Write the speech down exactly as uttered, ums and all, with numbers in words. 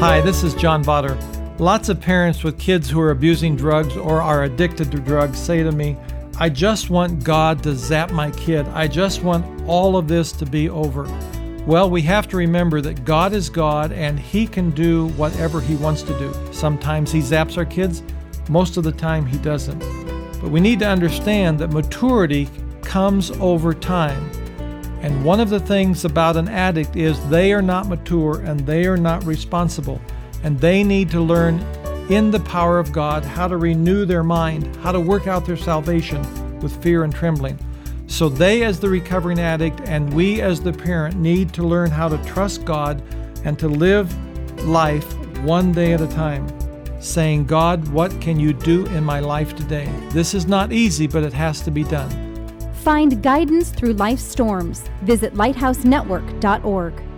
Hi, this is John Botter. Lots of parents with kids who are abusing drugs or are addicted to drugs say to me, I just want God to zap my kid. I just want all of this to be over. Well, we have to remember that God is God and He can do whatever He wants to do. Sometimes He zaps our kids, most of the time He doesn't. But we need to understand that maturity comes over time. And one of the things about an addict is they are not mature and they are not responsible. And they need to learn in the power of God how to renew their mind, how to work out their salvation with fear and trembling. So they as the recovering addict and we as the parent need to learn how to trust God and to live life one day at a time, saying, God, what can you do in my life today? This is not easy, but it has to be done. Find guidance through life's storms. Visit lighthouse network dot org.